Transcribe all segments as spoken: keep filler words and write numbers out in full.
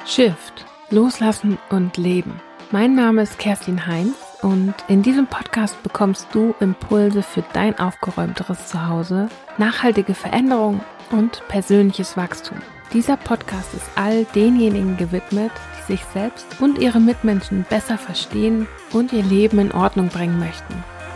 Shift, Loslassen und Leben. Mein Name ist Kerstin Heinz und in diesem Podcast bekommst du Impulse für dein aufgeräumteres Zuhause, nachhaltige Veränderung und persönliches Wachstum. Dieser Podcast ist all denjenigen gewidmet, die sich selbst und ihre Mitmenschen besser verstehen und ihr Leben in Ordnung bringen möchten.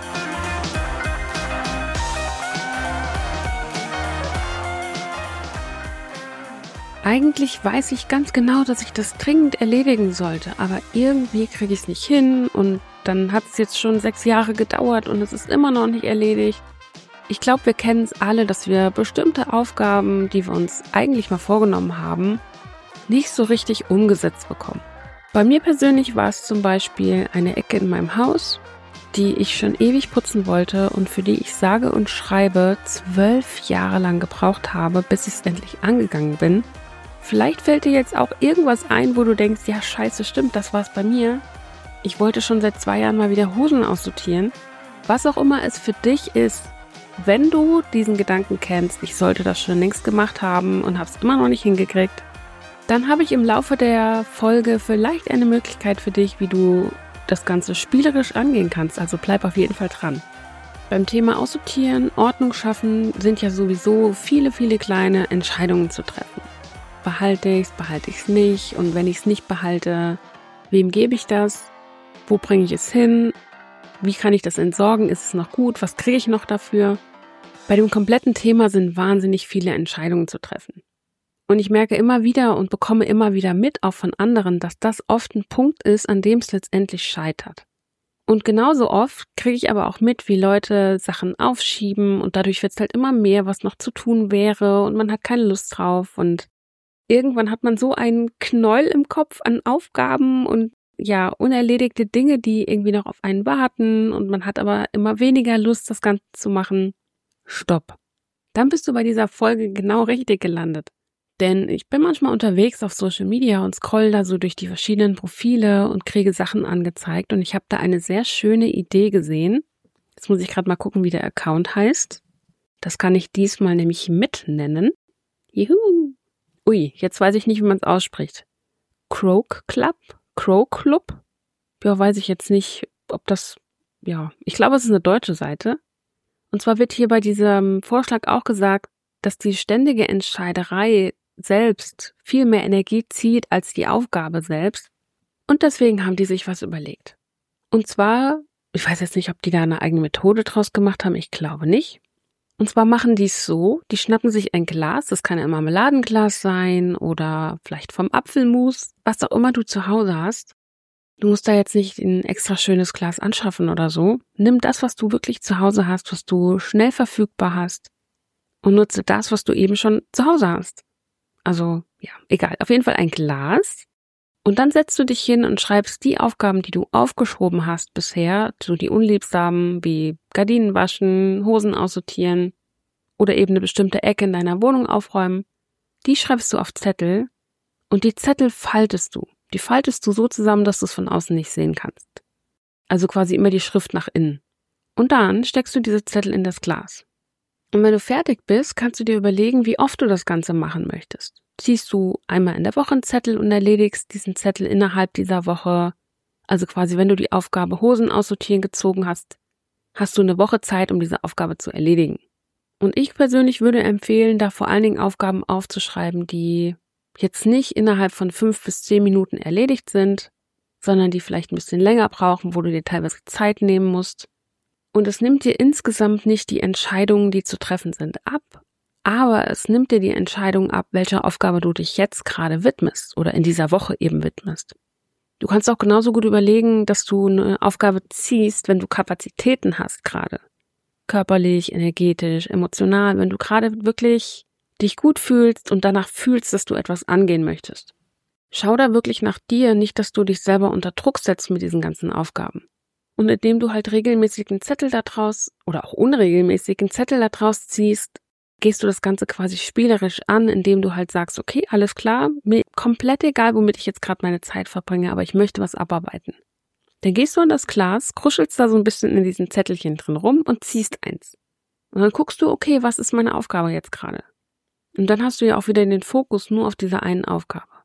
Eigentlich weiß ich ganz genau, dass ich das dringend erledigen sollte, aber irgendwie kriege ich es nicht hin und dann hat es jetzt schon sechs Jahre gedauert und es ist immer noch nicht erledigt. Ich glaube, wir kennen es alle, dass wir bestimmte Aufgaben, die wir uns eigentlich mal vorgenommen haben, nicht so richtig umgesetzt bekommen. Bei mir persönlich war es zum Beispiel eine Ecke in meinem Haus, die ich schon ewig putzen wollte und für die ich sage und schreibe zwölf Jahre lang gebraucht habe, bis ich es endlich angegangen bin. Vielleicht fällt dir jetzt auch irgendwas ein, wo du denkst, ja scheiße, stimmt, das war's bei mir. Ich wollte schon seit zwei Jahren mal wieder Hosen aussortieren. Was auch immer es für dich ist, wenn du diesen Gedanken kennst, ich sollte das schon längst gemacht haben und habe es immer noch nicht hingekriegt, dann habe ich im Laufe der Folge vielleicht eine Möglichkeit für dich, wie du das Ganze spielerisch angehen kannst. Also bleib auf jeden Fall dran. Beim Thema Aussortieren, Ordnung schaffen sind ja sowieso viele, viele kleine Entscheidungen zu treffen. Behalte ich es, behalte ich es nicht? Und wenn ich es nicht behalte, wem gebe ich das? Wo bringe ich es hin? Wie kann ich das entsorgen? Ist es noch gut? Was kriege ich noch dafür? Bei dem kompletten Thema sind wahnsinnig viele Entscheidungen zu treffen. Und ich merke immer wieder und bekomme immer wieder mit, auch von anderen, dass das oft ein Punkt ist, an dem es letztendlich scheitert. Und genauso oft kriege ich aber auch mit, wie Leute Sachen aufschieben und dadurch wird es halt immer mehr, was noch zu tun wäre und man hat keine Lust drauf und irgendwann hat man so einen Knäuel im Kopf an Aufgaben und ja, unerledigte Dinge, die irgendwie noch auf einen warten und man hat aber immer weniger Lust, das Ganze zu machen. Stopp. Dann bist du bei dieser Folge genau richtig gelandet. Denn ich bin manchmal unterwegs auf Social Media und scroll da so durch die verschiedenen Profile und kriege Sachen angezeigt und ich habe da eine sehr schöne Idee gesehen. Jetzt muss ich gerade mal gucken, wie der Account heißt. Das kann ich diesmal nämlich mitnennen. Juhu! Ui, jetzt weiß ich nicht, wie man es ausspricht. Croak Club? Croak Club? Ja, weiß ich jetzt nicht, ob das, ja, ich glaube, es ist eine deutsche Seite. Und zwar wird hier bei diesem Vorschlag auch gesagt, dass die ständige Entscheiderei selbst viel mehr Energie zieht als die Aufgabe selbst. Und deswegen haben die sich was überlegt. Und zwar, ich weiß jetzt nicht, ob die da eine eigene Methode draus gemacht haben, ich glaube nicht. Und zwar machen die es so, die schnappen sich ein Glas, das kann ein Marmeladenglas sein oder vielleicht vom Apfelmus, was auch immer du zu Hause hast. Du musst da jetzt nicht ein extra schönes Glas anschaffen oder so. Nimm das, was du wirklich zu Hause hast, was du schnell verfügbar hast und nutze das, was du eben schon zu Hause hast. Also, ja, egal. Auf jeden Fall ein Glas. Und dann setzt du dich hin und schreibst die Aufgaben, die du aufgeschoben hast bisher, so die unliebsamen wie Gardinen waschen, Hosen aussortieren oder eben eine bestimmte Ecke in deiner Wohnung aufräumen. Die schreibst du auf Zettel und die Zettel faltest du. Die faltest du so zusammen, dass du es von außen nicht sehen kannst. Also quasi immer die Schrift nach innen. Und dann steckst du diese Zettel in das Glas. Und wenn du fertig bist, kannst du dir überlegen, wie oft du das Ganze machen möchtest. Ziehst du einmal in der Woche einen Zettel und erledigst diesen Zettel innerhalb dieser Woche. Also quasi, wenn du die Aufgabe Hosen aussortieren gezogen hast, hast du eine Woche Zeit, um diese Aufgabe zu erledigen. Und ich persönlich würde empfehlen, da vor allen Dingen Aufgaben aufzuschreiben, die jetzt nicht innerhalb von fünf bis zehn Minuten erledigt sind, sondern die vielleicht ein bisschen länger brauchen, wo du dir teilweise Zeit nehmen musst. Und es nimmt dir insgesamt nicht die Entscheidungen, die zu treffen sind, ab, aber es nimmt dir die Entscheidung ab, welcher Aufgabe du dich jetzt gerade widmest oder in dieser Woche eben widmest. Du kannst auch genauso gut überlegen, dass du eine Aufgabe ziehst, wenn du Kapazitäten hast gerade. Körperlich, energetisch, emotional, wenn du gerade wirklich dich gut fühlst und danach fühlst, dass du etwas angehen möchtest. Schau da wirklich nach dir, nicht, dass du dich selber unter Druck setzt mit diesen ganzen Aufgaben. Und indem du halt regelmäßig einen Zettel da draus oder auch unregelmäßig einen Zettel da draus ziehst, gehst du das Ganze quasi spielerisch an, indem du halt sagst, okay, alles klar, mir komplett egal, womit ich jetzt gerade meine Zeit verbringe, aber ich möchte was abarbeiten. Dann gehst du in das Glas, kruschelst da so ein bisschen in diesen Zettelchen drin rum und ziehst eins. Und dann guckst du, okay, was ist meine Aufgabe jetzt gerade? Und dann hast du ja auch wieder den Fokus nur auf dieser einen Aufgabe.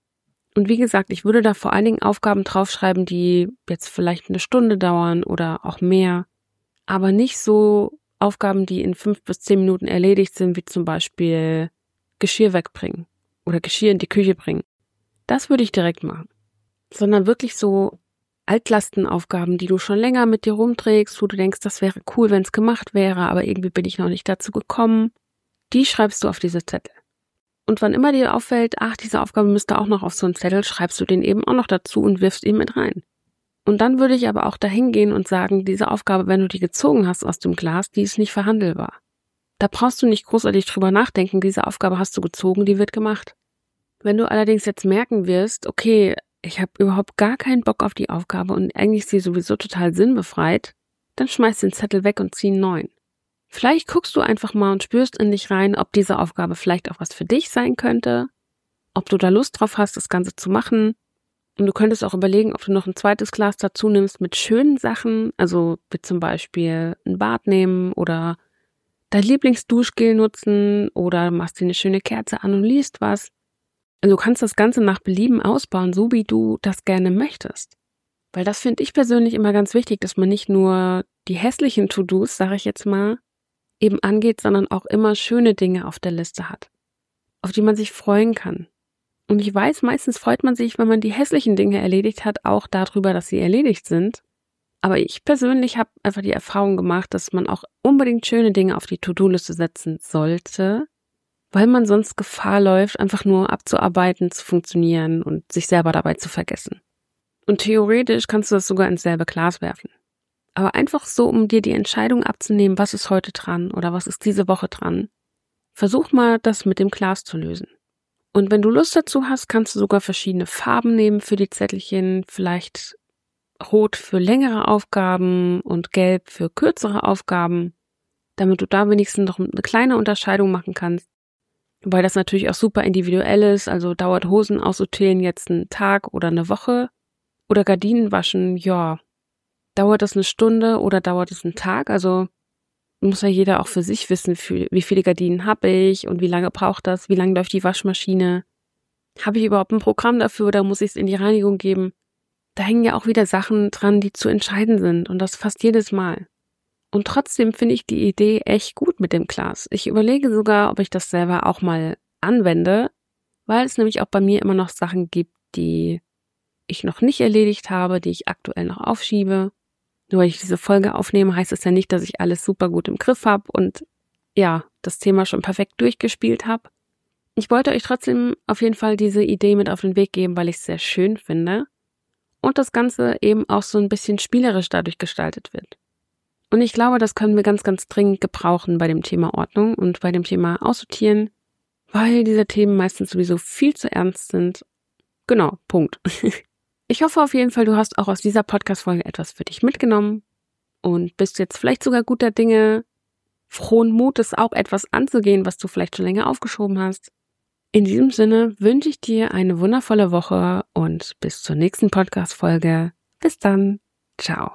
Und wie gesagt, ich würde da vor allen Dingen Aufgaben draufschreiben, die jetzt vielleicht eine Stunde dauern oder auch mehr, aber nicht so Aufgaben, die in fünf bis zehn Minuten erledigt sind, wie zum Beispiel Geschirr wegbringen oder Geschirr in die Küche bringen. Das würde ich direkt machen. Sondern wirklich so Altlastenaufgaben, die du schon länger mit dir rumträgst, wo du denkst, das wäre cool, wenn es gemacht wäre, aber irgendwie bin ich noch nicht dazu gekommen, die schreibst du auf diese Zettel. Und wann immer dir auffällt, ach, diese Aufgabe müsste auch noch auf so einen Zettel, schreibst du den eben auch noch dazu und wirfst ihn mit rein. Und dann würde ich aber auch dahin gehen und sagen, diese Aufgabe, wenn du die gezogen hast aus dem Glas, die ist nicht verhandelbar. Da brauchst du nicht großartig drüber nachdenken, diese Aufgabe hast du gezogen, die wird gemacht. Wenn du allerdings jetzt merken wirst, okay, ich habe überhaupt gar keinen Bock auf die Aufgabe und eigentlich ist sie sowieso total sinnbefreit, dann schmeiß den Zettel weg und zieh einen neuen. Vielleicht guckst du einfach mal und spürst in dich rein, ob diese Aufgabe vielleicht auch was für dich sein könnte, ob du da Lust drauf hast, das Ganze zu machen. Und du könntest auch überlegen, ob du noch ein zweites Glas dazu nimmst mit schönen Sachen, also wie zum Beispiel ein Bad nehmen oder dein Lieblingsduschgel nutzen oder machst dir eine schöne Kerze an und liest was. Also du kannst das Ganze nach Belieben ausbauen, so wie du das gerne möchtest. Weil das finde ich persönlich immer ganz wichtig, dass man nicht nur die hässlichen To-Dos, sage ich jetzt mal, eben angeht, sondern auch immer schöne Dinge auf der Liste hat, auf die man sich freuen kann. Und ich weiß, meistens freut man sich, wenn man die hässlichen Dinge erledigt hat, auch darüber, dass sie erledigt sind. Aber ich persönlich habe einfach die Erfahrung gemacht, dass man auch unbedingt schöne Dinge auf die To-Do-Liste setzen sollte, weil man sonst Gefahr läuft, einfach nur abzuarbeiten, zu funktionieren und sich selber dabei zu vergessen. Und theoretisch kannst du das sogar ins selbe Glas werfen. Aber einfach so, um dir die Entscheidung abzunehmen, was ist heute dran oder was ist diese Woche dran, versuch mal, das mit dem Glas zu lösen. Und wenn du Lust dazu hast, kannst du sogar verschiedene Farben nehmen für die Zettelchen, vielleicht rot für längere Aufgaben und gelb für kürzere Aufgaben, damit du da wenigstens noch eine kleine Unterscheidung machen kannst. Wobei das natürlich auch super individuell ist, also dauert Hosen aussortieren jetzt einen Tag oder eine Woche oder Gardinen waschen, ja, dauert das eine Stunde oder dauert es einen Tag? Also muss ja jeder auch für sich wissen, wie viele Gardinen habe ich und wie lange braucht das, wie lange läuft die Waschmaschine. Habe ich überhaupt ein Programm dafür oder muss ich es in die Reinigung geben? Da hängen ja auch wieder Sachen dran, die zu entscheiden sind und das fast jedes Mal. Und trotzdem finde ich die Idee echt gut mit dem Glas. Ich überlege sogar, ob ich das selber auch mal anwende, weil es nämlich auch bei mir immer noch Sachen gibt, die ich noch nicht erledigt habe, die ich aktuell noch aufschiebe. Nur weil ich diese Folge aufnehme, heißt es ja nicht, dass ich alles super gut im Griff habe und ja, das Thema schon perfekt durchgespielt habe. Ich wollte euch trotzdem auf jeden Fall diese Idee mit auf den Weg geben, weil ich es sehr schön finde und das Ganze eben auch so ein bisschen spielerisch dadurch gestaltet wird. Und ich glaube, das können wir ganz, ganz dringend gebrauchen bei dem Thema Ordnung und bei dem Thema Aussortieren, weil diese Themen meistens sowieso viel zu ernst sind. Genau, Punkt. Ich hoffe auf jeden Fall, du hast auch aus dieser Podcast-Folge etwas für dich mitgenommen und bist jetzt vielleicht sogar guter Dinge, frohen Mutes auch etwas anzugehen, was du vielleicht schon länger aufgeschoben hast. In diesem Sinne wünsche ich dir eine wundervolle Woche und bis zur nächsten Podcast-Folge. Bis dann. Ciao.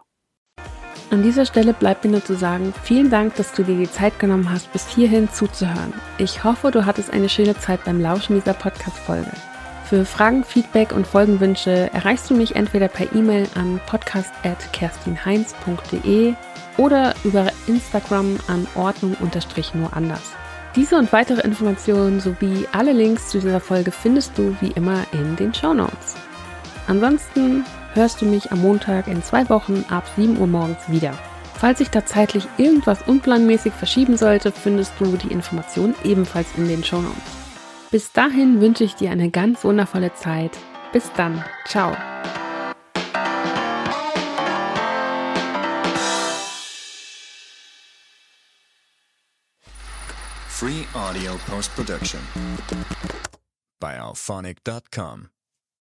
An dieser Stelle bleibt mir nur zu sagen, vielen Dank, dass du dir die Zeit genommen hast, bis hierhin zuzuhören. Ich hoffe, du hattest eine schöne Zeit beim Lauschen dieser Podcast-Folge. Für Fragen, Feedback und Folgenwünsche erreichst du mich entweder per E-Mail an podcast at kerstinheinz punkt de oder über Instagram an ordnung-nur anders. Diese und weitere Informationen sowie alle Links zu dieser Folge findest du wie immer in den Shownotes. Ansonsten hörst du mich am Montag in zwei Wochen ab sieben Uhr morgens wieder. Falls sich da zeitlich irgendwas unplanmäßig verschieben sollte, findest du die Informationen ebenfalls in den Shownotes. Bis dahin wünsche ich dir eine ganz wundervolle Zeit. Bis dann. Ciao. Free audio post-production by alphonic dot com.